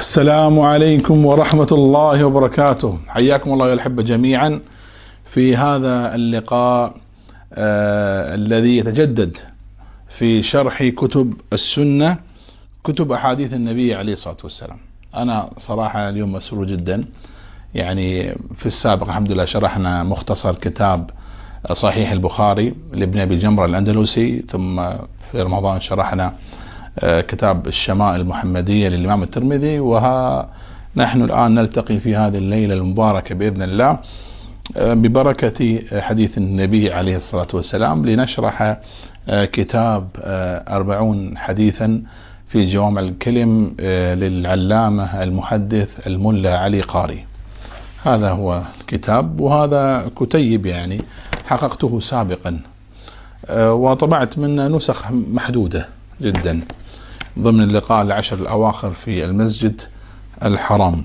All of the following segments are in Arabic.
السلام عليكم ورحمة الله وبركاته. حياكم الله يا الأحبة جميعا في هذا اللقاء الذي يتجدد في شرح كتب السنة، كتب أحاديث النبي عليه الصلاة والسلام. أنا صراحة اليوم مسرور جدا، يعني في السابق الحمد لله شرحنا مختصر كتاب صحيح البخاري لابن أبي جمرة الأندلسي، ثم في رمضان شرحنا كتاب الشمائل المحمدية للإمام الترمذي، وها نحن الآن نلتقي في هذه الليلة المباركة بإذن الله ببركة حديث النبي عليه الصلاة والسلام لنشرح كتاب 40 حديثا في جوامع الكلم للعلامة المحدث الملا علي قاري. هذا هو الكتاب، وهذا كتيب يعني حققته سابقا وطبعت منه نسخ محدودة جدا ضمن اللقاء العشر الأواخر في المسجد الحرام،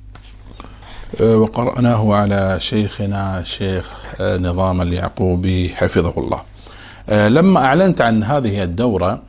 وقرأناه على شيخنا الشيخ نظام اليعقوبي حفظه الله. لما أعلنت عن هذه الدورة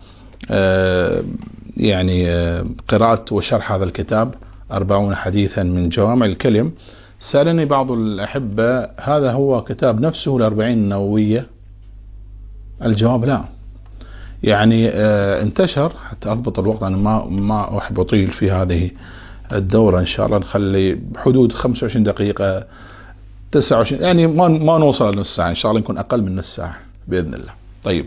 يعني قراءة وشرح هذا الكتاب 40 حديثا من جوامع الكلم، سألني بعض الأحبة هذا هو كتاب نفسه ال40 النووية؟ الجواب لا، يعني انتشر حتى أضبط الوقت. أنا ما أحب أطيل في هذه الدورة، إن شاء الله نخلي بحدود 25 دقيقة 29، يعني ما نوصل لنص ساعة، إن شاء الله نكون أقل من نص ساعة بإذن الله. طيب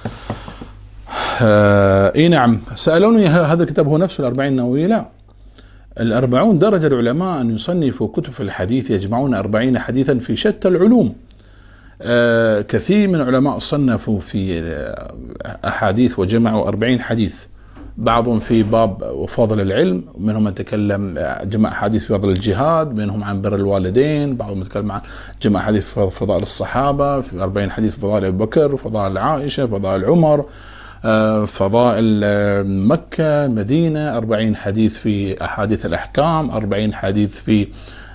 إيه نعم، سألوني هذا الكتاب هو نفسه ال40 النووية؟ لا، ال40 درجة العلماء أن يصنفوا كتب الحديث يجمعون 40 حديثا في شتى العلوم. كثير من العلماء صنفوا في أحاديث وجمعوا 40 حديث، بعضهم في باب فضل العلم، منهم من تكلم جمع حديث في فضل الجهاد، منهم عن بر الوالدين، بعضهم يتكلم عن جمع حديث في فضائل الصحابة، في 40 حديث في فضائل أبي بكر، فضائل عائشة، فضائل عمر، فضائل مكة مدينة، 40 حديث في أحاديث الأحكام، 40 حديث في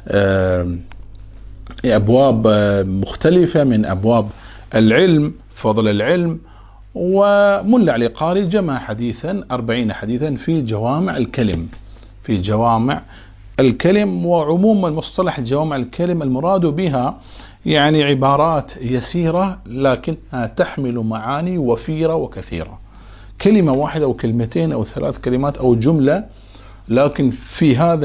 أبواب مختلفة من أبواب العلم، فضل العلم. وملا علي قاري جمع حديثا 40 حديثا في جوامع الكلم، في جوامع الكلم. وعموما مصطلح جوامع الكلم المراد بها يعني عبارات يسيرة لكنها تحمل معاني وفيرة وكثيرة، كلمة واحدة أو كلمتين أو 3 كلمات أو جملة، لكن في هذا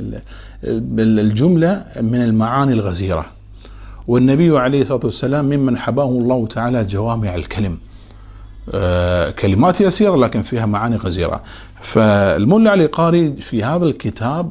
الجملة من المعاني الغزيرة. والنبي عليه الصلاة والسلام ممن حباه الله تعالى جوامع الكلم، كلمات يسيرة لكن فيها معاني غزيرة. فالملا علي قاري في هذا الكتاب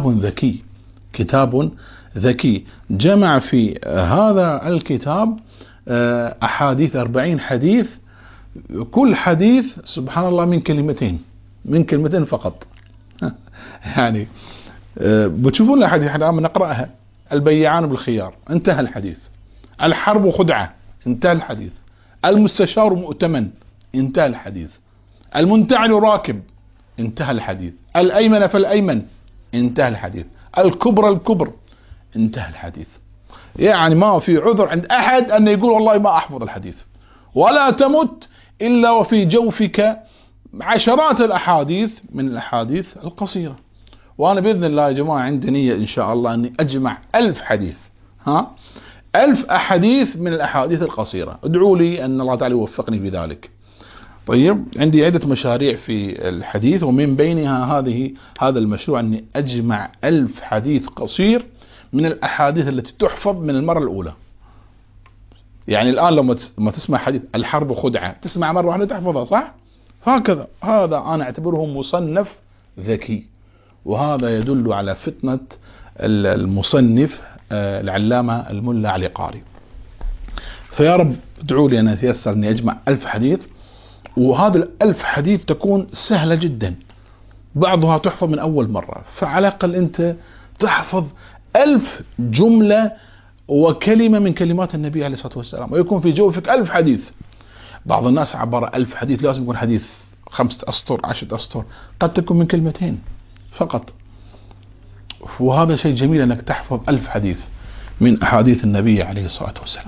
كتاب ذكي جمع في هذا الكتاب أحاديث 40 حديث، كل حديث سبحان الله من كلمتين فقط. يعني بتشوفون الأحاديث احنا نقرأها، البيعان بالخيار انتهى الحديث، الحرب خدعة انتهى الحديث، المستشار مؤتمن انتهى الحديث، المنتعل راكب انتهى الحديث، الأيمن فالأيمن انتهى الحديث، الكبر انتهى الحديث. يعني ما في عذر عند أحد أن يقول والله ما أحفظ الحديث، ولا تمت إلا وفي جوفك عشرات الأحاديث من الأحاديث القصيرة. وأنا بإذن الله يا جماعة عندي نية إن شاء الله أني أجمع 1000 حديث، 1000 أحاديث من الأحاديث القصيرة. ادعوا لي أن الله تعالى يوفقني في ذلك. طيب عندي عدة مشاريع في الحديث، ومن بينها هذا المشروع أني أجمع 1000 حديث قصير من الأحاديث التي تحفظ من المرة الأولى. يعني الآن لما تسمع حديث الحرب خدعة تسمع مرة واحدة تحفظها، صح؟ هكذا هذا أنا أعتبره مصنف ذكي، وهذا يدل على فتنة المصنف العلامة الملا علي قاري. فيا رب ادعوا لي أن أتيسر أني أجمع 1000 حديث، وهذا 1000 حديث تكون سهلة جدا، بعضها تحفظ من أول مرة. فعلى الأقل أنت تحفظ 1000 جملة وكلمة من كلمات النبي عليه الصلاة والسلام، ويكون في جوفك 1000 حديث. بعض الناس عبارة 1000 حديث لازم يكون حديث 5 أسطر 10 أسطر، قد تكون من كلمتين فقط. وهذا شيء جميل أنك تحفظ 1000 حديث من أحاديث النبي عليه الصلاة والسلام.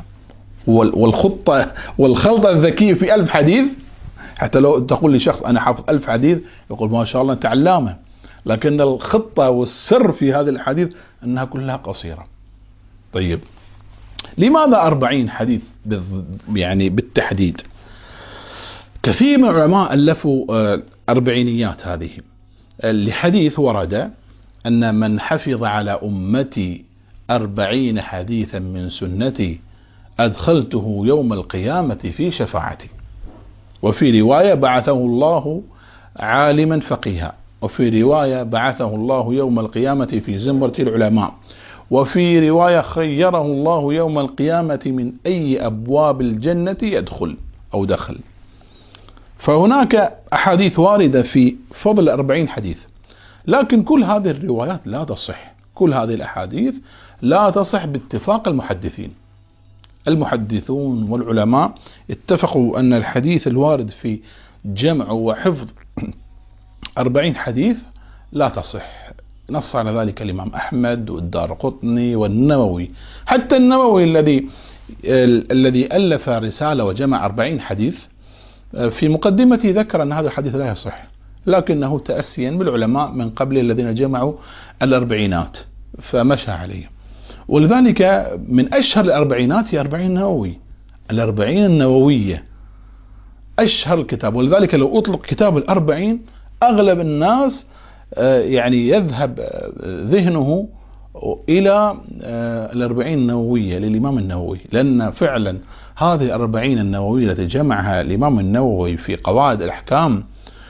والخلطة الذكية في 1000 حديث، حتى لو تقول لي شخص أنا حافظ 1000 حديث يقول ما شاء الله أنت علامة، لكن الخطة والسر في هذه الأحاديث أنها كلها قصيرة. طيب لماذا 40 حديث يعني بالتحديد؟ كثير من العلماء ألفوا أربعينيات هذه لحديث ورد أن من حفظ على أمتي 40 حديثا من سنتي أدخلته يوم القيامة في شفاعتي. وفي رواية بعثه الله عالما فقيها، وفي رواية بعثه الله يوم القيامة في زمرة العلماء، وفي رواية خيره الله يوم القيامة من أي أبواب الجنة يدخل أو دخل. فهناك أحاديث واردة في فضل 40 حديث، لكن كل هذه الروايات لا تصح، كل هذه الأحاديث لا تصح باتفاق المحدثين. المحدثون والعلماء اتفقوا أن الحديث الوارد في جمع وحفظ 40 حديث لا تصح. نص على ذلك الإمام أحمد والدارقطني والنووي. حتى النووي الذي ألف رسالة وجمع 40 حديث في مقدمته ذكر أن هذا الحديث لا يصح، لكنه تأسيا بالعلماء من قبل الذين جمعوا الأربعينات فمشى عليه. ولذلك من أشهر الأربعينات هي 40 النووي، الأربعين النووية أشهر الكتاب. ولذلك لو أطلق كتاب الأربعين أغلب الناس يعني يذهب ذهنه إلى الأربعين النووية للإمام النووي، لأن فعلا هذه الأربعين النووية التي جمعها الإمام النووي في قواعد الأحكام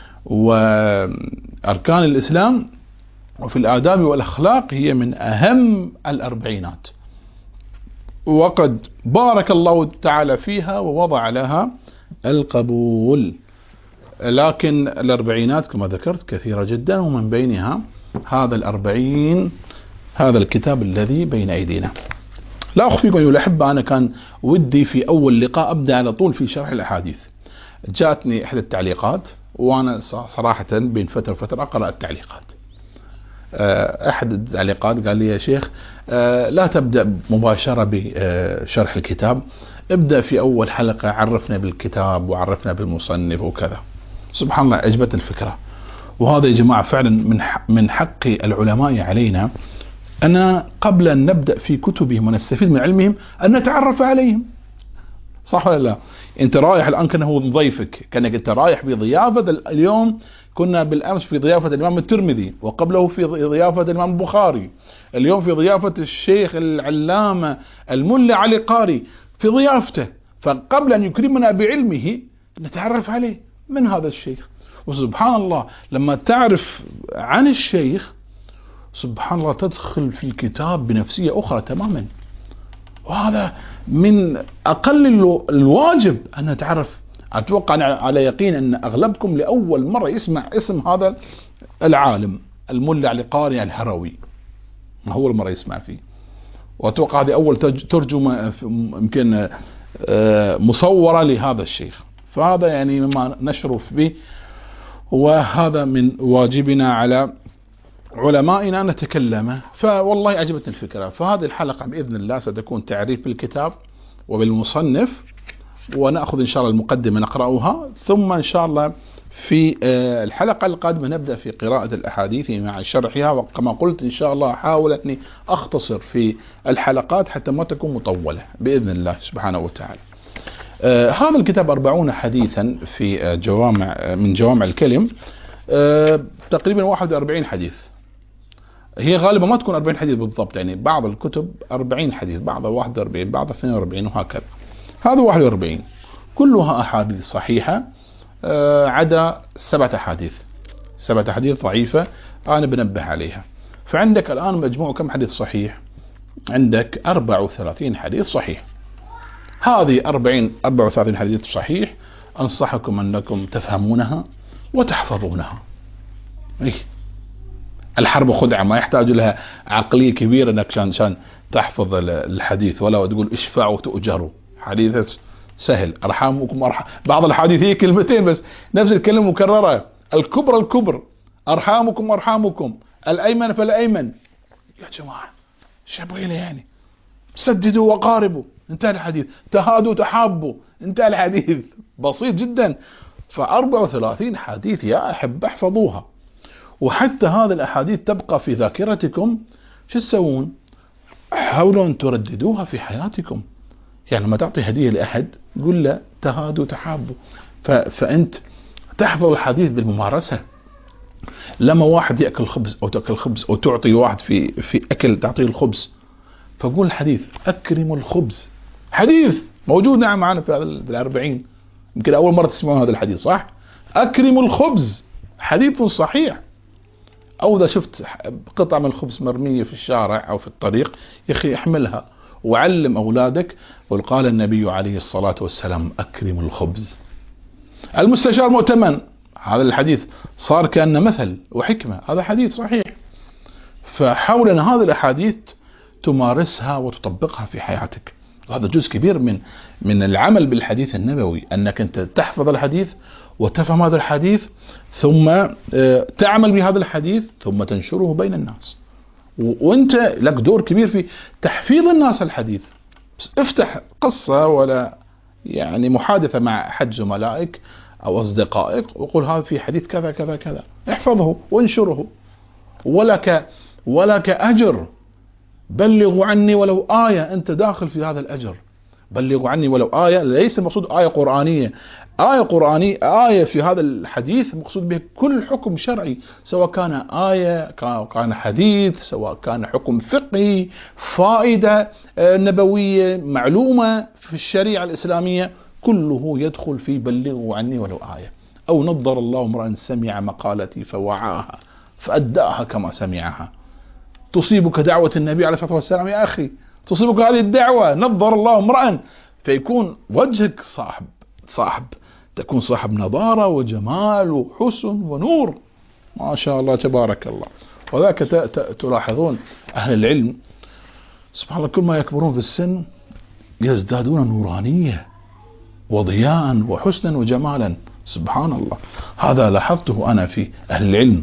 وأركان الإسلام وفي الآداب والأخلاق هي من أهم الأربعينات، وقد بارك الله تعالى فيها ووضع لها القبول. لكن الأربعينات كما ذكرت كثيرة جدا، ومن بينها هذا الأربعين، هذا الكتاب الذي بين أيدينا. لا أخفيكم أيها الأحبة، أنا كان ودي في أول لقاء أبدأ على طول في شرح الأحاديث. جاءتني إحدى التعليقات، وأنا صراحة بين فترة وفترة أقرأ التعليقات. أحد التعليقات قال لي يا شيخ لا تبدأ مباشرة بشرح الكتاب، ابدأ في أول حلقة عرفنا بالكتاب وعرفنا بالمصنف وكذا. سبحان الله، عجبتني الفكرة. وهذا يا جماعة فعلا من حق العلماء علينا أن قبل أن نبدأ في كتبهم ونستفيد من علمهم أن نتعرف عليهم. صح ولا لا؟ أنت رايح الآن كأنه ضيفك، كأنك أنت رايح بضيافة. اليوم كنا بالأمس في ضيافة الإمام الترمذي، وقبله في ضيافة الإمام البخاري، اليوم في ضيافة الشيخ العلامة الملا علي قاري في ضيافته. فقبل أن يكرمنا بعلمه نتعرف عليه من هذا الشيخ. وسبحان الله لما تعرف عن الشيخ سبحان الله تدخل في الكتاب بنفسية أخرى تماما. وهذا من أقل الواجب أن نتعرف. أتوقع على يقين أن أغلبكم لأول مرة يسمع اسم هذا العالم الملا علي قاري الهروي، ما هو المرة يسمع فيه. وأتوقع هذه أول ترجمة يمكن مصورة لهذا الشيخ. فهذا يعني مما نشرف به، وهذا من واجبنا على علمائنا نتكلمه. فوالله عجبتني الفكرة. فهذه الحلقة بإذن الله ستكون تعريف بالكتاب وبالمصنف، ونأخذ إن شاء الله المقدمة نقرأها، ثم إن شاء الله في الحلقة القادمة نبدأ في قراءة الأحاديث مع شرحها. وكما قلت إن شاء الله أحاول أني أختصر في الحلقات حتى ما تكون مطولة بإذن الله سبحانه وتعالى. هذا الكتاب 40 حديثا في من جوامع الكلم، تقريبا 41 حديث. هي غالبا ما تكون 40 حديث بالضبط، يعني بعض الكتب 40 حديث، بعضها 41، بعضها 42 وهكذا. هذا 41 كلها أحاديث صحيحة عدا 7 أحاديث، 7 أحاديث ضعيفة أنا بنبه عليها. فعندك الآن مجموع كم حديث صحيح؟ عندك 34 حديث صحيح. هذه 34 حديث صحيح أنصحكم أنكم تفهمونها وتحفظونها. الحرب خدعة، ما يحتاج لها عقلية كبيرة انك عشان تحفظ الحديث، ولا تقول اشفعوا تؤجروا. حديث سهل، ارحامكم ارحم. بعض الحديث هي كلمتين بس نفس الكلمة مكررة. الكبر ارحامكم ارحامكم، الايمن فالايمن. يا جماعة شبغي له يعني؟ سددوا وقاربوا، انتهى الحديث. تهادوا تحابوا، انتهى الحديث. بسيط جدا. ف34 حديث يا أحب احفظوها. وحتى هذه الأحاديث تبقى في ذاكرتكم، شو تسوون؟ حاولوا أن ترددوها في حياتكم. يعني لما تعطي هدية لأحد قل له تهادوا تحابوا. فأنت تحفظ الحديث بالممارسة. لما واحد يأكل خبز أو تأكل خبز أو تعطي واحد في أكل تعطيه الخبز، فقول الحديث أكرموا الخبز. حديث موجود نعم معنا في الأربعين، يمكن أول مرة تسمعون هذا الحديث صح؟ أكرموا الخبز، حديث صحيح. أو إذا شفت قطعة من الخبز مرمية في الشارع أو في الطريق، يا أخي احملها وعلم أولادك. وقال النبي عليه الصلاة والسلام أكرموا الخبز. المستشار مؤتمن، هذا الحديث صار كأنه مثل وحكمة، هذا حديث صحيح. فحاول أن هذه الأحاديث تمارسها وتطبقها في حياتك. هذا جزء كبير من العمل بالحديث النبوي، أنك أنت تحفظ الحديث وتفهم هذا الحديث، ثم تعمل بهذا الحديث، ثم تنشره بين الناس. وانت لك دور كبير في تحفيظ الناس الحديث. افتح قصة ولا يعني محادثة مع أحد زملائك أو أصدقائك وقل هذا في حديث كذا كذا كذا، احفظه وانشره، ولك أجر. بلغوا عني ولو آية، أنت داخل في هذا الأجر. بلغوا عني ولو آية، ليس مقصود آية قرآنية. آية قرآنية، آية في هذا الحديث مقصود به كل حكم شرعي، سواء كان آية كان حديث، سواء كان حكم فقهي، فائدة نبوية، معلومة في الشريعة الإسلامية، كله يدخل في بلغوا عني ولو آية. أو نضر الله امرأ سمع مقالتي فوعاها فأداها كما سمعها. تصيبك دعوة النبي عليه الصلاة والسلام يا أخي، تصيبك هذه الدعوة، نضر الله امرأ، فيكون وجهك صاحب تكون صاحب نضارة وجمال وحسن ونور، ما شاء الله تبارك الله. وذاك تلاحظون أهل العلم سبحان الله كل ما يكبرون في السن يزدادون نورانية وضياء وحسنا وجمالا، سبحان الله. هذا لاحظته أنا في أهل العلم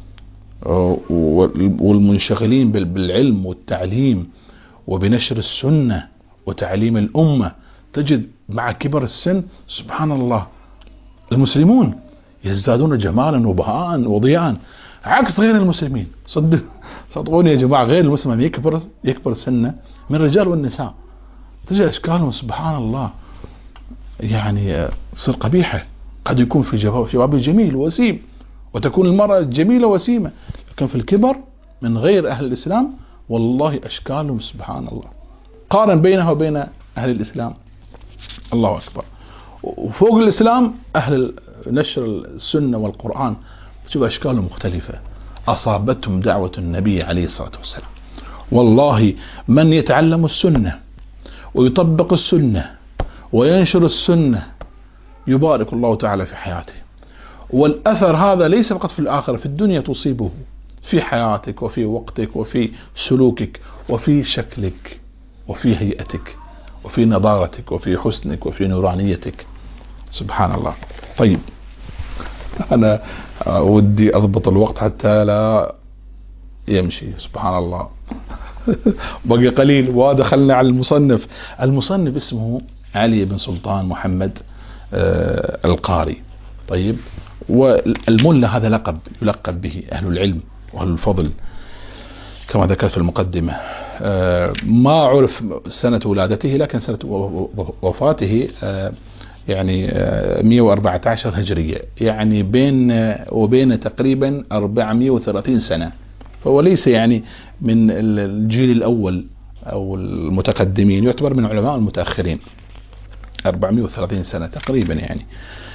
والمنشغلين بالعلم والتعليم وبنشر السنة وتعليم الأمة. تجد مع كبر السن سبحان الله المسلمون يزدادون جمالا وبهاء وضياء، عكس غير المسلمين. صدقوني يا جماعة، غير المسلم يكبر سنه من الرجال والنساء، تجد أشكالهم سبحان الله يعني تصير قبيحة. قد يكون في شباب جميل وسيم، وتكون المرأة جميلة وسيمة، لكن في الكبر من غير أهل الإسلام والله أشكالهم سبحان الله. قارن بينها وبين أهل الإسلام، الله أكبر. وفوق الإسلام أهل نشر السنة والقرآن، تشوف أشكالهم مختلفة. أصابتهم دعوة النبي عليه الصلاة والسلام. والله من يتعلم السنة ويطبق السنة وينشر السنة يبارك الله تعالى في حياته. والأثر هذا ليس فقط في الآخرة، في الدنيا تصيبه في حياتك وفي وقتك وفي سلوكك وفي شكلك وفي هيئتك وفي نضارتك وفي حسنك وفي نورانيتك، سبحان الله. طيب أنا ودي أضبط الوقت حتى لا يمشي، سبحان الله. بقي قليل ودخلنا على المصنف. المصنف اسمه علي بن سلطان محمد القاري. طيب، والملة هذا لقب يلقب به أهل العلم وأهل الفضل كما ذكرت في المقدمة. ما عرف سنة ولادته، لكن سنة وفاته يعني 114 هجرية، يعني بين وبين تقريبا 430 سنة. فهو ليس يعني من الجيل الأول أو المتقدمين، يعتبر من علماء المتأخرين. 430 سنة تقريبا يعني.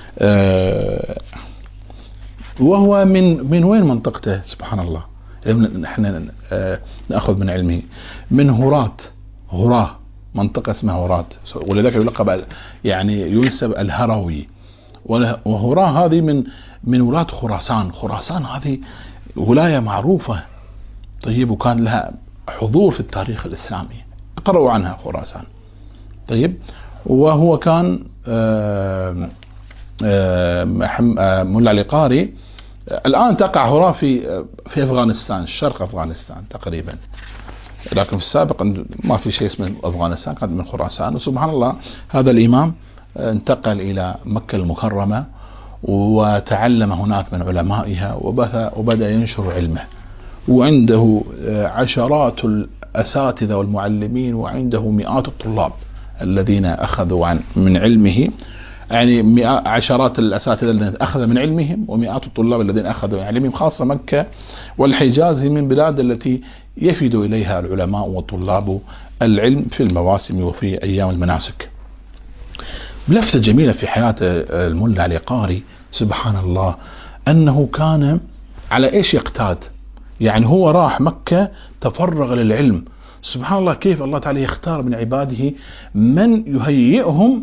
وهو من وين منطقته؟ سبحان الله. نحن نأخذ من علمه من هراه، منطقة اسمها هرات، ولذلك يلقب يعني ينسب الهروي. وهراه هذه من ولاة خراسان. خراسان هذه ولاية معروفة، طيب، وكان لها حضور في التاريخ الإسلامي، اقرأوا عنها خراسان. طيب، وهو كان ملا علي قاري. الآن تقع هراة في أفغانستان، شرق أفغانستان تقريبا، لكن في السابق ما في شيء اسمه أفغانستان، كانت من خراسان. وسبحان الله هذا الإمام انتقل إلى مكة المكرمة، وتعلم هناك من علمائها وبدأ ينشر علمه، وعنده عشرات الأساتذة والمعلمين، وعنده مئات الطلاب الذين أخذوا من علمه، يعني عشرات الأساتذة الذين أخذ من علمهم ومئات الطلاب الذين أخذوا من علمهم، خاصة مكة والحجاز من بلاد التي يفد إليها العلماء وطلاب العلم في المواسم وفي أيام المناسك. لفتة جميلة في حياة الملا علي قاري سبحان الله أنه كان على إيش يقتاد، يعني هو راح مكة تفرغ للعلم. سبحان الله كيف الله تعالى يختار من عباده من يهيئهم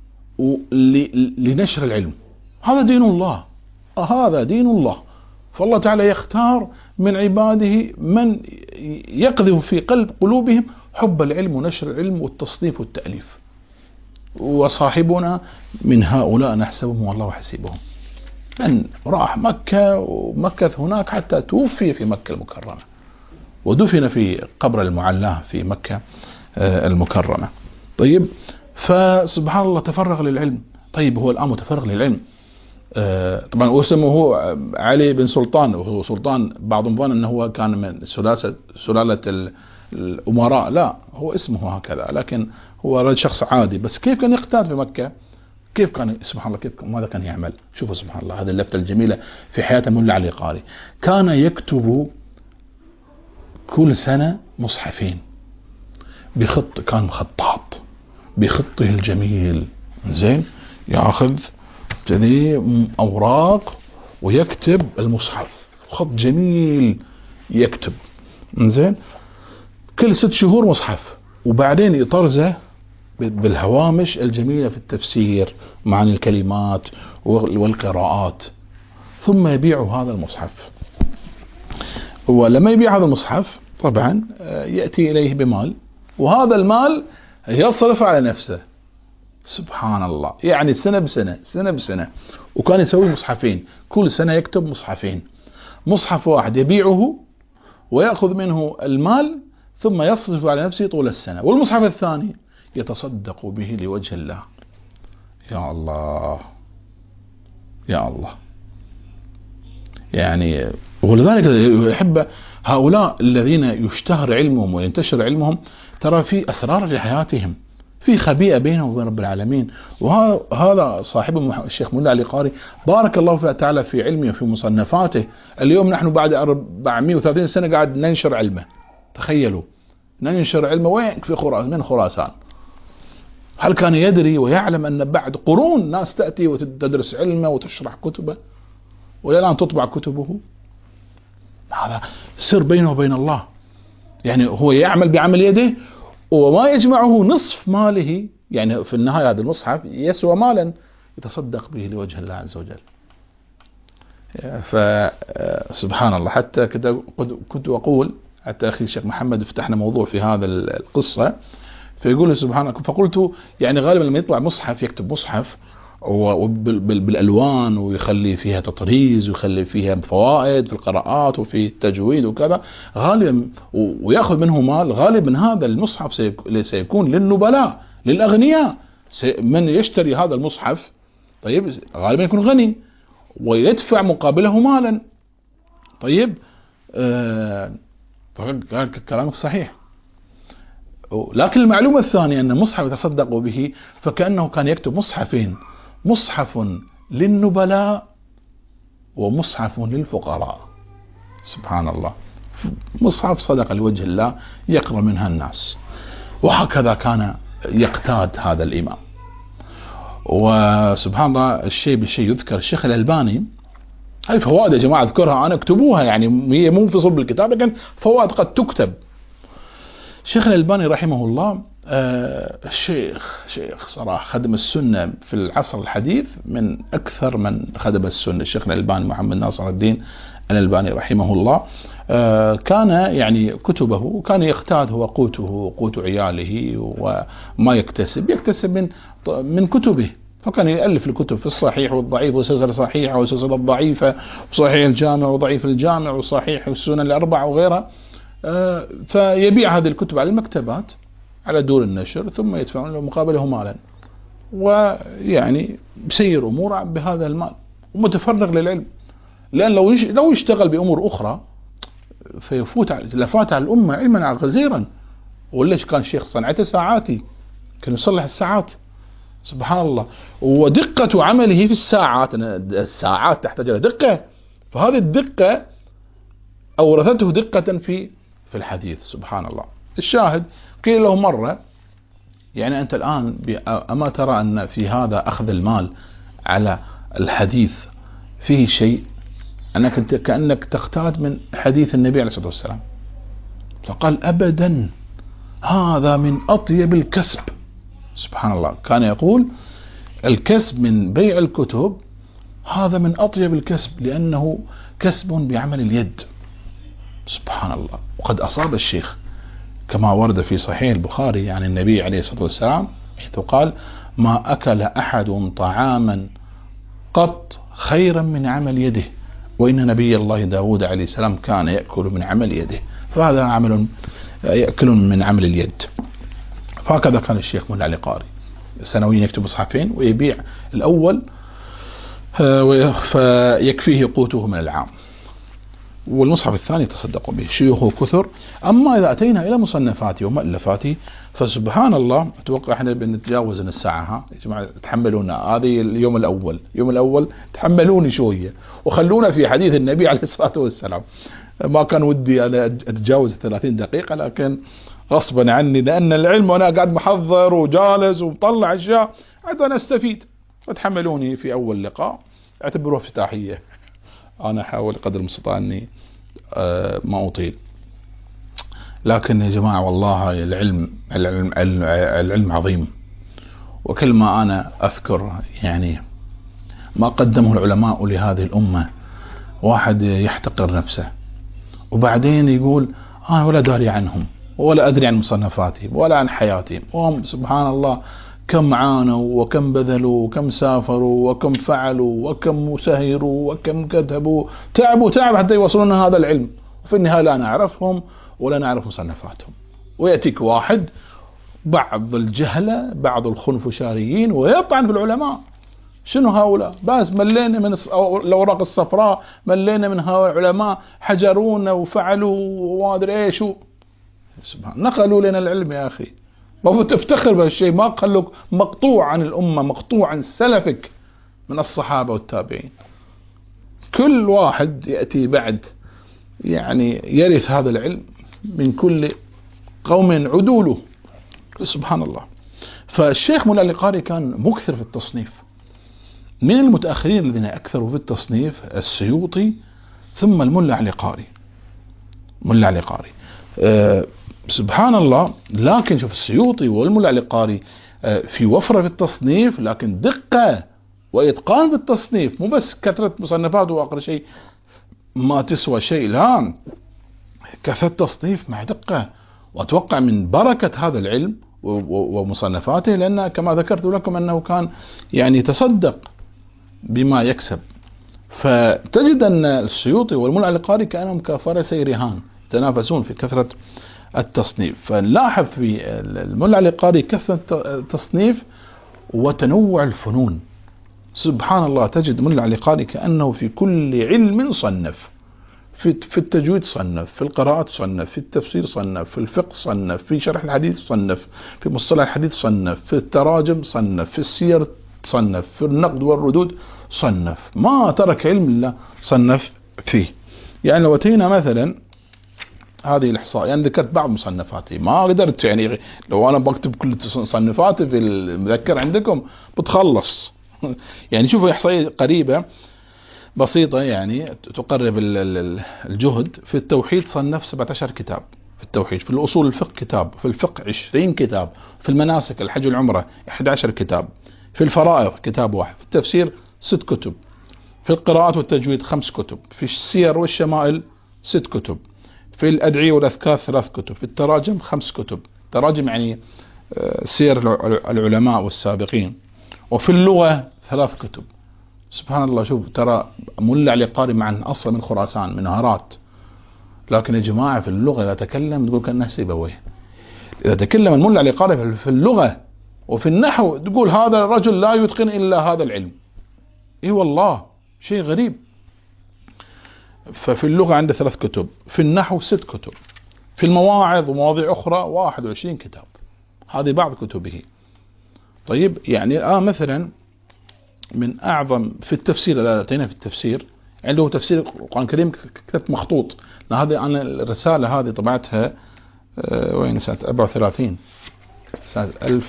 لنشر العلم. هذا دين الله، هذا دين الله. فالله تعالى يختار من عباده من يقذف في قلوبهم حب العلم ونشر العلم والتصنيف والتأليف. وصاحبنا من هؤلاء نحسبهم والله حسيبهم، من راح مكة ومكث هناك حتى توفي في مكة المكرمة، ودفن في قبر المعلاه في مكة المكرمة. طيب، فسبحان الله تفرغ للعلم. طيب، هو الآن متفرغ للعلم، طبعا اسمه علي بن سلطان، وهو سلطان بعضهم ظن أنه هو كان من سلالة الأمراء، لا، هو اسمه هكذا، لكن هو رجل شخص عادي. بس كيف كان يقتاد في مكة؟ كيف كان سبحان الله، كيف ماذا كان يعمل؟ شوفوا سبحان الله هذه اللفتة الجميلة في حياة الملا علي قاري. كان يكتب كل سنة مصحفين بخط، كان خطاط بخطه الجميل، زين، ياخذ كذي أوراق ويكتب المصحف، خط جميل يكتب، زين، كل 6 شهور مصحف، وبعدين يطرزه بالهوامش الجميلة في التفسير معاني الكلمات والقراءات، ثم يبيع هذا المصحف. ولما يبيع هذا المصحف طبعا يأتي إليه بمال، وهذا المال يصرف على نفسه. سبحان الله، يعني سنة بسنة سنة بسنة. وكان يسوي مصحفين، كل سنة يكتب مصحفين، مصحف واحد يبيعه ويأخذ منه المال ثم يصرف على نفسه طول السنة، والمصحف الثاني يتصدق به لوجه الله. يا الله يا الله، يعني ولذلك يحب هؤلاء الذين يشتهر علمهم وينتشر علمهم، ترى في أسرار لحياتهم، في خبيئة بينهم وبين رب العالمين. وهذا صاحب الشيخ ملا علي قاري بارك الله تعالى في علمه وفي مصنفاته. اليوم نحن بعد 430 سنة قاعد ننشر علمه، تخيلوا، ننشر علمه وين؟ في من خراسان. هل كان يدري ويعلم أن بعد قرون ناس تأتي وتدرس علمه وتشرح كتبه، والآن تطبع كتبه؟ هذا سر بينه وبين الله. يعني هو يعمل بعمل يده وما يجمعه نصف ماله، يعني في النهاية هذا المصحف يسوى مالا يتصدق به لوجه الله عز وجل. فسبحان الله، حتى كنت أقول، حتى أخي الشيخ محمد فتحنا موضوع في هذا القصة، فيقول سبحان الله، فقلت يعني غالبا لما يطلع مصحف يكتب مصحف بالألوان ويخلي فيها تطريز ويخلي فيها فوائد في القراءات وفي التجويد وكذا، غالبا ويأخذ منه مال، غالبا هذا المصحف سيكون للنبلاء للأغنياء. من يشتري هذا المصحف طيب غالبا يكون غني ويدفع مقابله مالا. طيب كلامك صحيح، لكن المعلومة الثانية أن مصحف يتصدق به، فكأنه كان يكتب مصحفين، مصحف للنبلاء ومصحف للفقراء. سبحان الله، مصحف صدقة لوجه الله يقرأ منها الناس. وهكذا كان يقتاد هذا الإمام. وسبحان الله، الشيء بالشيء يذكر. الشيخ الألباني، هاي فوائد يا جماعة اذكرها أنا، اكتبوها، يعني هي مو في صلب الكتاب لكن فوائد قد تكتب. الشيخ الألباني رحمه الله شيخ صراحة خدم السنة في العصر الحديث من أكثر من خدم السنة. الشيخ الألباني محمد ناصر الدين الألباني رحمه الله كان يعني كتبه كان يقتاد هو قوته وقوت عياله، وما يكتسب من كتبه. فكان يألف الكتب في الصحيح والضعيف وسلسلة صحيحة وسلسلة ضعيفة وصحيح الجامع وضعيف الجامع وصحيح السنن الأربعة وغيرها. فيبيع هذه الكتب على المكتبات على دور النشر، ثم يدفعون له مقابله مالا، ويعني بسير أموره بهذا المال. ومتفرغ للعلم. لأن لو يشتغل بأمور أخرى لفات على الأمة علما غزيرا. وليش كان الشيخ صنعته ساعاتي، كان يصلح الساعات، سبحان الله. ودقة عمله في الساعات تحتاج إلى دقة، فهذه الدقة أورثته دقة في الحديث، سبحان الله. الشاهد قيل له مرة يعني أنت الآن أما ترى أن في هذا أخذ المال على الحديث فيه شيء، أنك كأنك تقتات من حديث النبي عليه الصلاة والسلام. فقال أبدا، هذا من أطيب الكسب. سبحان الله، كان يقول الكسب من بيع الكتب هذا من أطيب الكسب، لأنه كسب بعمل اليد. سبحان الله. وقد أصاب الشيخ كما ورد في صحيح البخاري عن النبي عليه الصلاة والسلام حيث قال: ما أكل أحد طعاما قط خيرا من عمل يده، وإن نبي الله داود عليه السلام كان يأكل من عمل يده. فهذا عمل يأكل من عمل اليد. فهكذا كان الشيخ ملا علي قاري سنويا يكتب مصحفين ويبيع الأول فيكفيه قوته من العام، والمصحف الثاني تصدق به. شيوخه كثر. أما إذا أتينا إلى مصنفاته ومؤلفاته فسبحان الله، أتوقع إحنا بنتجاوز الساعة. يا جماعة تحملونا، هذه اليوم الأول تحملوني شوية وخلونا في حديث النبي عليه الصلاة والسلام. ما كان ودي أنا أتجاوز 30 دقيقة، لكن غصبا عني، لأن العلم وأنا قاعد محضر وجالس ومطلع أشياء حتى أنا أستفيد. فتحملوني في أول لقاء، اعتبروه افتتاحية. أنا أحاول قدر المستطاع أني ما أطيل. لكن يا جماعة والله العلم عظيم. وكل ما أنا أذكر يعني ما قدمه العلماء لهذه الأمة، واحد يحتقر نفسه وبعدين يقول أنا ولا داري عنهم ولا أدري عن مصنفاتهم ولا عن حياتهم، وهم سبحان الله كم عانوا وكم بذلوا وكم سافروا وكم فعلوا وكم سهروا وكم كتبوا، تعبوا حتى يوصلون هذا العلم، وفي النهاية لا نعرفهم ولا نعرف مصنفاتهم. ويأتيك واحد بعض الجهلة بعض الخنفشاريين ويطعن في العلماء. شنو هؤلاء؟ بس ملينا من الأوراق الصفراء، ملينا من هؤلاء العلماء، حجرونا وفعلوا وما أدري إيش. نقلوا لنا العلم يا أخي، ما تفتخر بهالشيء. ما قال مقطوع عن الأمة، مقطوع عن سلفك من الصحابة والتابعين. كل واحد يأتي بعد يعني يرث هذا العلم من كل قوم عدوله، سبحان الله. فالشيخ ملا علي قاري كان مكثر في التصنيف. من المتأخرين الذين أكثروا في التصنيف السيوطي، ثم الملا علي قاري. ملا علي قاري سبحان الله. لكن شوف السيوطي والملا علي قاري في وفرة في التصنيف، لكن دقة وإتقان في التصنيف. مو بس كثرة مصنفات وآخر شيء ما تسوى شيء، لا، كثرة تصنيف مع دقة. وأتوقع من بركة هذا العلم ومصنفاته، لأن كما ذكرت لكم أنه كان يعني يتصدق بما يكسب. فتجد أن السيوطي والملا علي قاري كأنهم كفرسي رهان يتنافسون في كثرة التصنيف. فنلاحظ في الملا علي قاري كثرة التصنيف وتنوع الفنون. سبحان الله، تجد ملا علي قاري كأنه في كل علم صنف. في التجويد صنف، في القراءات صنف، في التفسير صنف، في الفقه صنف، في شرح الحديث صنف، في مصطلح الحديث صنف، في التراجم صنف، في السير صنف، في النقد والردود صنف. ما ترك علم إلا صنف فيه. يعني لو أتينا مثلا هذه الإحصاء، يعني ذكرت بعض مصنفاتي، ما قدرت يعني لو أنا بكتب كل مصنفاتي في المذكر عندكم بتخلص. يعني شوفوا إحصائية قريبة بسيطة يعني تقرب الجهد. في التوحيد صنف 17 كتاب في التوحيد، في الأصول الفقه كتاب، في الفقه 20 كتاب، في المناسك الحج والعمرة 11 كتاب، في الفرائض كتاب واحد، في التفسير 6 كتب، في القراءات والتجويد 5 كتب، في السير والشمائل 6 كتب، في الأدعية والأذكار 3 كتب، في التراجم 5 كتب. تراجم يعني سير العلماء والسابقين. وفي اللغة 3 كتب. سبحان الله. شوف، ترى ملا علي قاري مع أصلا من خراسان من هارات، لكن يا جماعة في اللغة إذا تكلم تقول كأنه سيبويه. إذا تكلم الملا علي قاري في اللغة وفي النحو تقول هذا الرجل لا يتقن إلا هذا العلم. إيه والله، شيء غريب. ففي اللغة عنده 3 كتب، في النحو 6 كتب، في المواعظ ومواضيع أخرى 21 كتاب. هذه بعض كتبه. طيب يعني الآن مثلا من أعظم في التفسير، إذا أتينا في التفسير، عنده تفسير القرآن الكريم كتاب مخطوط. هذه أنا الرسالة هذه طبعتها وين سنة 34، سنة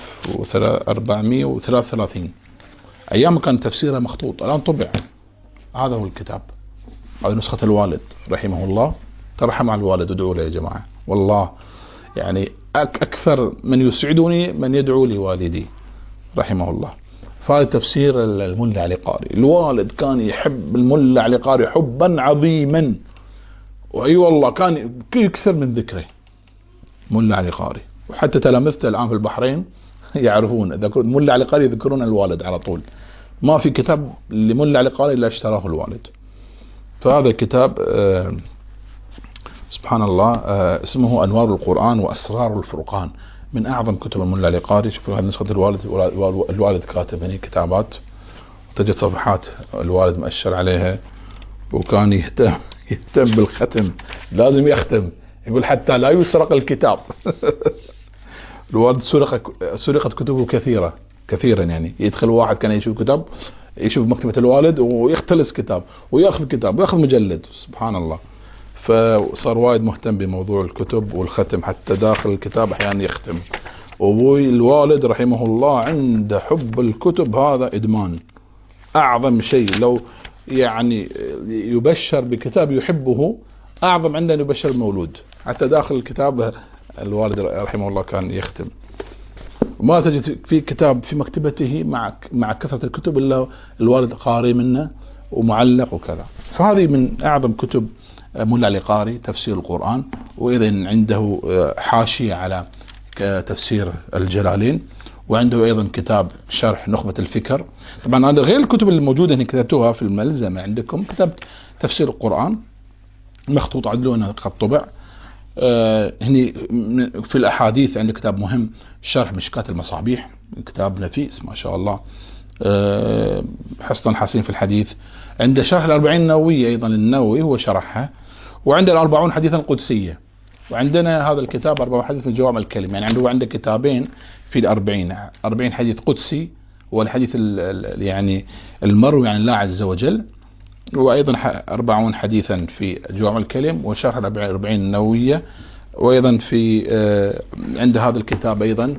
1433، أيام كان تفسيره مخطوط، الآن طبع. هذا هو الكتاب، هذه نسخة الوالد رحمه الله. ترحم على الوالد، ادعوا له يا جماعة، والله يعني أكثر من يسعدني من يدعو لي والدي رحمه الله. فهذا تفسير الملا علي قاري. الوالد كان يحب الملا علي قاري حبا عظيما، وأي والله كان يكثر من ذكره ملا علي قاري. وحتى تلامذته الآن في البحرين يعرفون، إذا ملا علي قاري يذكرون الوالد على طول. ما في كتاب لملا علي قاري إلا اشتراه الوالد. فهذا الكتاب سبحان الله اسمه أنوار القرآن وأسرار الفرقان، من أعظم كتب الملا علي قاري. شوفوا هذه نسخة الوالد كاتب هنا كتابات، وتجد صفحات الوالد مؤشر عليها. وكان يهتم بالختم، لازم يختم، يقول حتى لا يسرق الكتاب. الوالد سرقت كتبه كثيرا يعني. يدخل واحد كان يشوف كتاب، يشوف مكتبة الوالد ويختلس كتاب ويأخذ كتاب ويأخذ مجلد، سبحان الله. فصار وايد مهتم بموضوع الكتب والختم، حتى داخل الكتاب أحيانا يختم. وابوي الوالد رحمه الله عنده حب الكتب، هذا إدمان. أعظم شيء لو يعني يبشر بكتاب يحبه، أعظم عنده أن يبشر المولود. حتى داخل الكتاب الوالد رحمه الله كان يختم. وما تجد في كتاب في مكتبته مع كثرة الكتب إلا الوالد قاري منه ومعلق وكذا. فهذه من أعظم كتب ملا علي قاري، تفسير القرآن. وإذن عنده حاشية على تفسير الجلالين، وعنده أيضا كتاب شرح نخبة الفكر. طبعا هذا غير الكتب اللي موجودة هنا كتبتوها في الملزمة عندكم. كتاب تفسير القرآن مخطوط عدلونه قد طبع. هني في الأحاديث عنده كتاب مهم، شرح مشكاة المصابيح، كتاب نفيس ما شاء الله، حصن حسين في الحديث. عنده شرح الأربعين النووية أيضا النووي هو شرحها. وعنده الأربعون حديثا قدسية. وعندنا هذا الكتاب 40 حديث من جوامع الكلم. يعني عنده كتابين في الأربعين، 40 حديث قدسي والحديث يعني المروي عن الله عز وجل، وأيضا 40 حديثا في جوامع الكلم وشرح الأربعين النووية. وأيضا في عند هذا الكتاب أيضا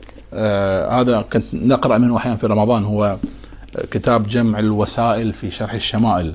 هذا كنت نقرأ منه أحيانا في رمضان، هو كتاب جمع الوسائل في شرح الشمائل،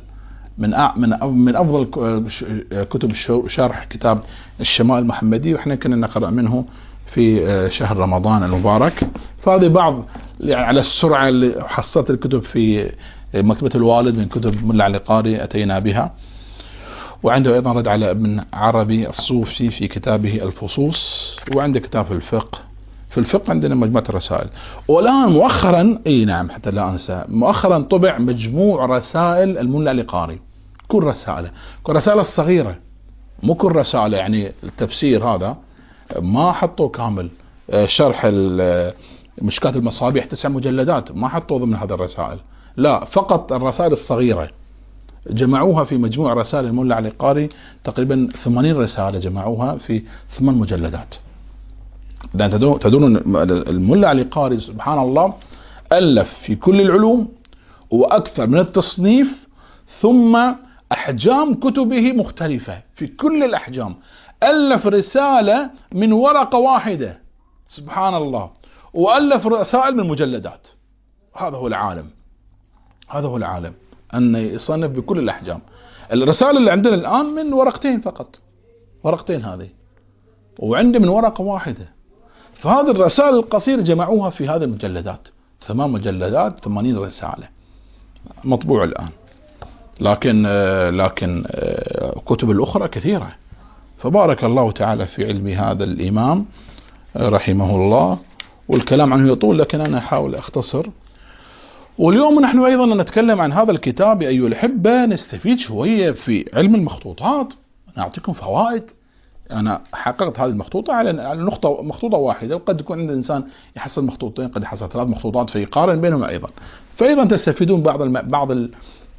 من أفضل كتب شرح كتاب الشمائل المحمدي، وإحنا كنا نقرأ منه في شهر رمضان المبارك. فهذه بعض يعني على السرعة اللي حصلت الكتب في مكتبة الوالد من كتب ملا علي قاري أتينا بها. وعنده أيضا رد على ابن عربي الصوفي في كتابه الفصوص. وعنده كتاب في الفقه عندنا مجموعة الرسائل. والآن مؤخرا نعم حتى لا أنسى، مؤخرا طبع مجموع رسائل الملا علي قاري، كل رسالة الصغيرة، مو كل رسالة. يعني التفسير هذا ما حطوا كامل، شرح مشكاة المصابيح 9 مجلدات ما حطوا ضمن هذه الرسائل، لا، فقط الرسائل الصغيرة جمعوها في مجموع رسائل الملا علي قاري. تقريبا 80 رسالة جمعوها في 8 مجلدات. تدرون الملا علي قاري سبحان الله ألف في كل العلوم وأكثر من التصنيف، ثم أحجام كتبه مختلفة في كل الأحجام. ألف رسالة من ورقة واحدة سبحان الله، وألف رسائل من مجلدات. هذا هو العالم أن يصنف بكل الأحجام. الرسالة اللي عندنا الآن من ورقتين فقط، ورقتين هذه، وعندي من ورقة واحدة. فهذه الرسائل القصيرة جمعوها في هذه المجلدات، 8 مجلدات 80 رسالة مطبوع الآن. لكن كتب الأخرى كثيرة. فبارك الله تعالى في علم هذا الإمام رحمه الله. والكلام عنه يطول، لكن أنا أحاول أختصر. واليوم نحن أيضا نتكلم عن هذا الكتاب أيها الأحبة، نستفيد شوية في علم المخطوطات، نعطيكم فوائد. أنا حققت هذه المخطوطة على مخطوطة واحدة، وقد يكون عند الإنسان يحصل مخطوطتين، قد يحصل 3 مخطوطات، فيقارن بينهم أيضا. فأيضا تستفيدون بعض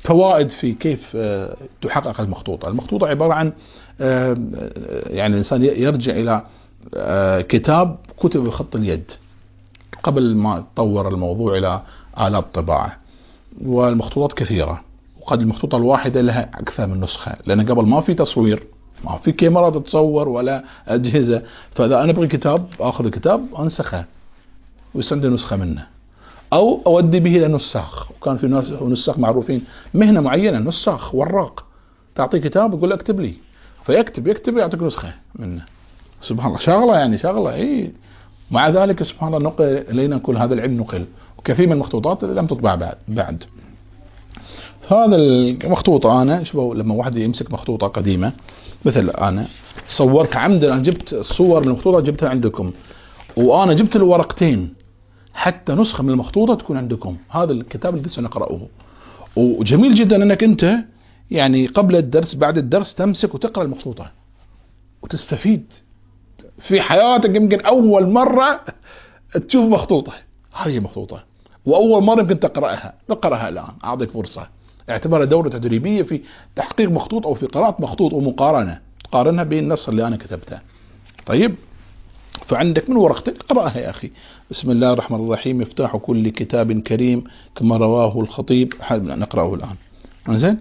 فوائد في كيف تحقق المخطوطة. المخطوطة عبارة عن يعني الإنسان يرجع إلى كتاب كتب بخط اليد قبل ما تطور الموضوع إلى آلات طباعة، والمخطوطات كثيرة، وقد المخطوطة الواحدة لها أكثر من نسخة، لأن قبل ما في تصوير، ما في كاميرا تتصور ولا أجهزة. فإذا أنا أبغي كتاب أخذ الكتاب أنسخه ويصير نسخة منه، أو أودي به إلى نساخ. وكان في ناس ونساخ معروفين مهنة معينة، نساخ وراق، تعطيه كتاب يقول اكتب لي، فيكتب يعطيك نسخة منه. سبحان الله، شغلة يعني شغلة إيه. مع ذلك سبحان الله نقل إلينا كل هذا العلم، نقل، وكثير من المخطوطات لم تطبع بعد. هذا المخطوطة أنا شوفوا، لما واحد يمسك مخطوطة قديمة، مثل أنا صورت عمدا، أنا جبت صور من المخطوطة جبتها عندكم، وأنا جبت الورقتين حتى نسخة من المخطوطة تكون عندكم. هذا الكتاب الذي سنقرأه، وجميل جدا أنك أنت يعني قبل الدرس بعد الدرس تمسك وتقرأ المخطوطة وتستفيد في حياتك. يمكن أول مرة تشوف مخطوطة، هذه مخطوطة، وأول مرة يمكن تقرأها الآن. أعطيك فرصة، اعتبرها دورة تدريبية في تحقيق مخطوط أو في قراءة مخطوط ومقارنة، تقارنها بين النص اللي أنا كتبته. طيب، فعندك من ورقتك اقرأها يا أخي. بسم الله الرحمن الرحيم، مفتاح كل كتاب كريم كما رواه الخطيب. نقرأه الآن. زين.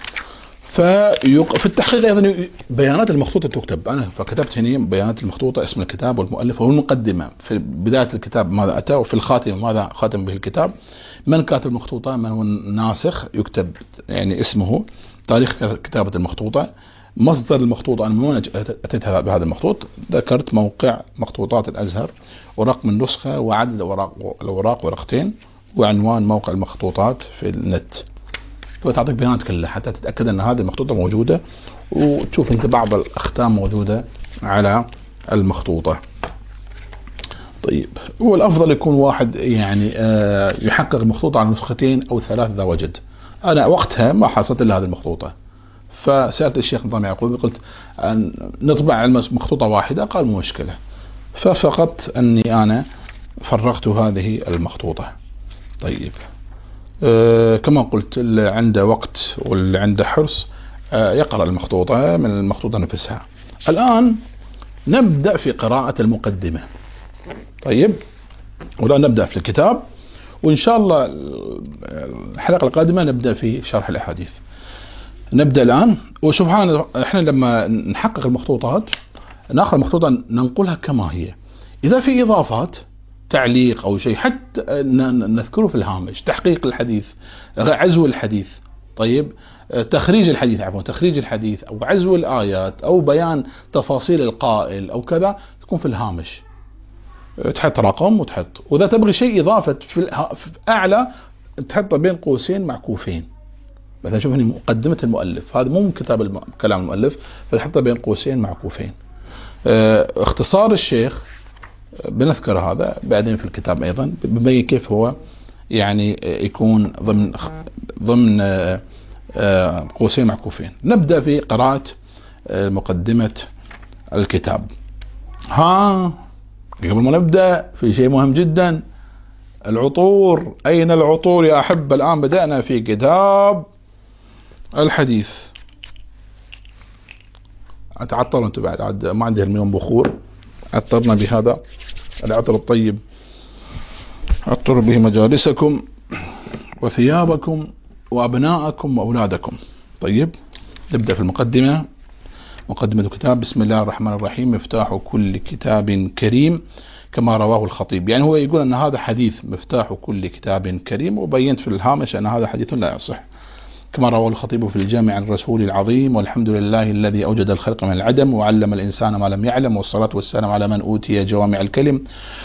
في التحقيق أيضا بيانات المخطوطة تكتب. أنا فكتبت هنا بيانات المخطوطة، اسم الكتاب والمؤلف والمقدمة في بداية الكتاب ماذا أتى، وفي الخاتمة ماذا خاتم به الكتاب، من كاتب المخطوطة، من هو الناسخ، يكتب يعني اسمه، تاريخ كتابة المخطوطة، مصدر المخطوطة، أنا من وين أتيت بهذا المخطوط، ذكرت موقع مخطوطات الأزهر ورقم النسخة وعدد الأوراق ورقتين وعنوان موقع المخطوطات في النت. فتعطيك بيانات كلها حتى تتأكد أن هذه المخطوطة موجودة، وتشوف أنت بعض الأختام موجودة على المخطوطة. طيب، والأفضل يكون واحد يعني يحقق المخطوطة على نسختين أو ثلاث إذا وجد. أنا وقتها ما حصلت إلا هذه المخطوطة، فسألت الشيخ نظام يعقوب، قلت أن نطبع مخطوطة واحدة، قال مو مشكلة. ففقط أني أنا فرغت هذه المخطوطة. طيب، كما قلت، اللي عنده وقت واللي عنده حرص يقرأ المخطوطة من المخطوطة نفسها. الآن نبدأ في قراءة المقدمة. طيب، والآن نبدأ في الكتاب، وإن شاء الله الحلقة القادمة نبدأ في شرح الأحاديث. نبدأ الآن. وسبحان الله، إحنا لما نحقق المخطوطات نأخذ المخطوطة ننقلها كما هي، إذا في إضافات تعليق أو شيء حتى نذكره في الهامش، تحقيق الحديث، عزو الحديث. طيب، تخريج الحديث أو عزو الآيات أو بيان تفاصيل القائل أو كذا، تكون في الهامش، تحط رقم وتحط. وإذا تبغي شيء إضافة في أعلى تحطه بين قوسين معكوفين. مثلا شوف هنا مقدمة المؤلف، هذا مو من كتاب كلام المؤلف، فنحطه بين قوسين معكوفين. اختصار الشيخ بنذكر هذا بعدين في الكتاب أيضا، بنبين كيف هو يعني يكون ضمن قوسين معكوفين. نبدأ في قراءة مقدمة الكتاب. قبل ما نبدأ في شيء مهم جدا، العطور. أين العطور يا أحب؟ الآن بدأنا في كتاب الحديث. أتعطر أنت بعد ما عندي المليون بخور، عطرنا بهذا العطر الطيب، عطر به مجالسكم وثيابكم وأبناءكم وأولادكم. طيب، نبدأ في المقدمة. مقدمة الكتاب: بسم الله الرحمن الرحيم، مفتاح كل كتاب كريم كما رواه الخطيب. يعني هو يقول أن هذا حديث مفتاح كل كتاب كريم، وبينت في الهامش أن هذا حديث لا يصح، كما رواه الخطيب في الجامع عن الرسول العظيم: والحمد لله الذي أوجد الخلق من العدم وعلم الإنسان ما لم يعلم، والصلاة والسلام على من أوتي جوامع الكلم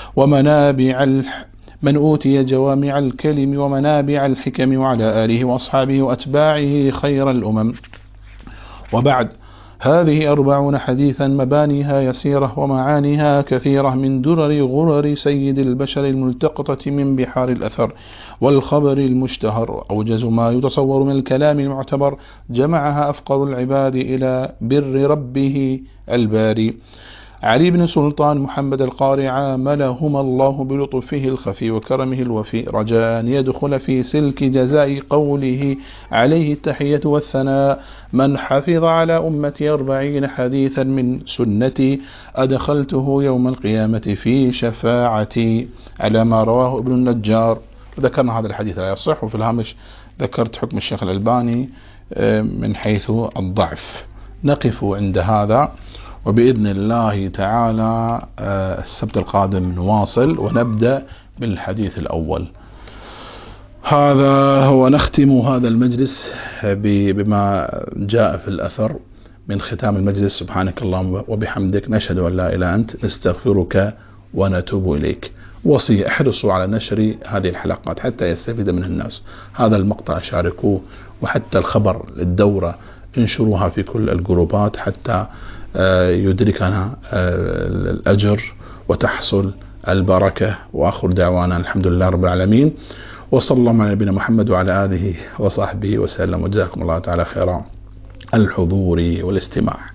ومنابع الحكم، وعلى آله وأصحابه وأتباعه خير الأمم. وبعد، هذه 40 حديثا مبانيها يسيرة ومعانيها كثيرة، من درر غرر سيد البشر الملتقطة من بحار الأثر والخبر المشتهر، أوجز ما يتصور من الكلام المعتبر، جمعها أفقر العباد إلى بر ربه الباري. علي بن سلطان محمد القاري عاملهما الله بلطفه الخفي وكرمه الوفي رجاء أن يدخل في سلك جزاء قوله عليه التحية والثناء من حفظ على أمتي 40 حديثا من سنتي أدخلته يوم القيامة في شفاعتي، على ما رواه ابن النجار. ذكرنا هذا الحديث لا يصح، وفي الهامش ذكرت حكم الشيخ الألباني من حيث الضعف. نقف عند هذا، وبإذن الله تعالى السبت القادم نواصل ونبدأ بالحديث الأول. هذا هو، نختم هذا المجلس بما جاء في الأثر من ختام المجلس. سبحانك اللهم وبحمدك، نشهد أن لا إله إلا أنت، نستغفرك ونتوب إليك. وصية: احرصوا على نشر هذه الحلقات حتى يستفيد منها الناس. هذا المقطع شاركوه، وحتى الخبر للدورة انشروها في كل الجروبات حتى يدركنا الأجر وتحصل البركة. وآخر دعوانا الحمد لله رب العالمين، وصلى الله على نبينا محمد وعلى آله وصحبه وسلم، وجزاكم الله تعالى خيرا الحضور والاستماع.